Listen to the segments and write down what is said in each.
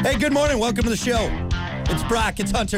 Hey, good morning. Welcome to the show. It's Brock. It's Hunter.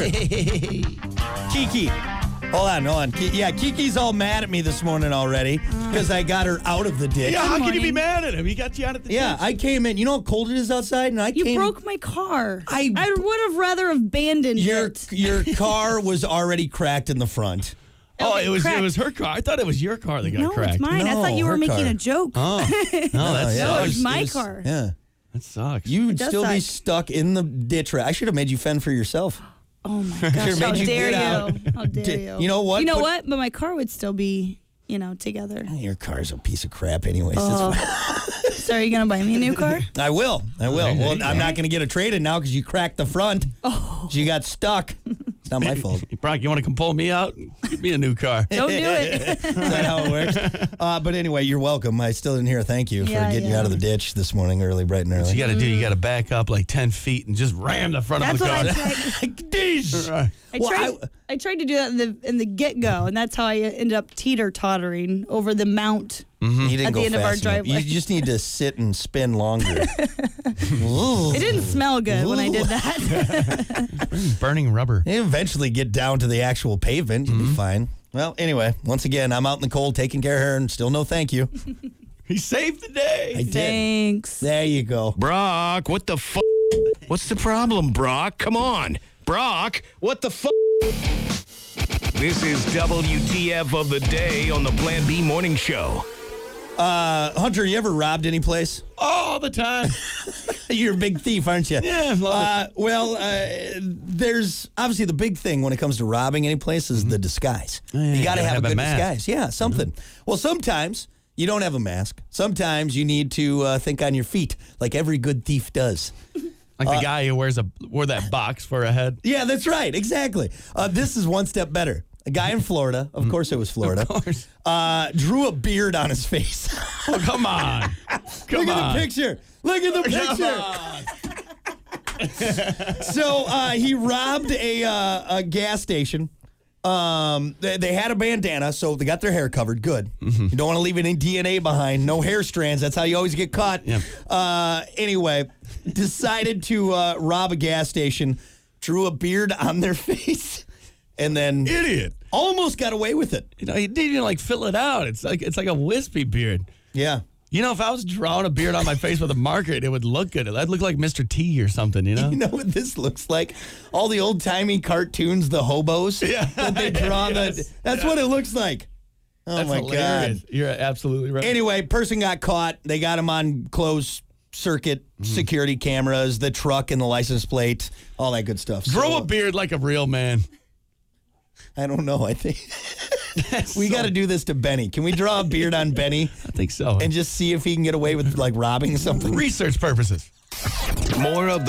Kiki. Hold on. Kiki's all mad at me this morning already because I got her out of the ditch. Yeah, how can you be mad at him? He got you out of the ditch. I came in. You know how cold it is outside? And You broke my car. I would have rather abandoned it. Your car was already cracked in the front. Oh, it was cracked. her car. I thought it was your car that got No, cracked. it's mine. I No, thought you were her making car. a joke. Oh, no, that yeah. No, sucks. it's my car. Yeah. That sucks. You would does still be suck. stuck in the ditch. I should have made you fend for yourself. Oh my gosh! Should've How made you dare get out. you? How dare you? You know what? You know what? But my car would still be, together. Your car's a piece of crap anyways. Oh. So are you gonna buy me a new car? I will. There Well, you I'm go. not going to get a trade-in now because you cracked the front. Oh. You got stuck. It's not my fault. Brock, you want to come pull me out? Give me a new car. Don't do it. Is that how it works? But anyway, you're welcome. I still didn't hear a thank you for Yeah, getting you yeah. out of the ditch this morning bright and What early. you got to do, you got to back up like 10 feet and just ram the front That's of what the I car. tried. Deesh. Right. I tried to do that in the get-go, and that's how I ended up teeter-tottering over the mount. You didn't At go the end of our fast enough. driveway. You just need to sit and spin longer. It didn't smell good when I did that. Burning rubber. You eventually get down to the actual pavement. You'll be fine. Well, anyway, once again, I'm out in the cold taking care of her and still no thank you. He saved the day. I did. Thanks. There you go. Brock, what the f***? What's the problem, Brock? Come on. Brock, what the f***? This is WTF of the day on the Plan B Morning Show. Hunter, you ever robbed any place? All the time. You're a big thief, aren't you? Yeah, love There's obviously the big thing when it comes to robbing any place is the disguise. Yeah, you got to have a good mask. disguise. Yeah, something. Well, sometimes you don't have a mask. Sometimes you need to think on your feet, like every good thief does. Like the guy who wore that box for a head. Yeah, that's right. Exactly. This is one step better. A guy in Florida, of course it was Florida, Of course. drew a beard on his face. Oh, come on. Look at the picture. Look at the picture. So he robbed a gas station. They had a bandana, so they got their hair covered. Good. You don't want to leave any DNA behind. No hair strands. That's how you always get caught. Yeah. Anyway, decided to rob a gas station, drew a beard on their face, and then Idiot. almost got away with it. He didn't even fill it out. It's like a wispy beard. Yeah. If I was drawing a beard on my face with a marker, it would look good. That'd look like Mr. T or something, You know what this looks like? All the old-timey cartoons, the hobos that they draw. Yes. That's what it looks like. Oh, That's my hilarious. God. You're absolutely right. Anyway, person got caught. They got him on closed circuit security cameras, the truck and the license plate, all that good stuff. Grow So, a beard like a real man. I don't know. I think we got to do this to Benny. Can we draw a beard on Benny I think so. and just see if he can get away with robbing something? Research purposes. More of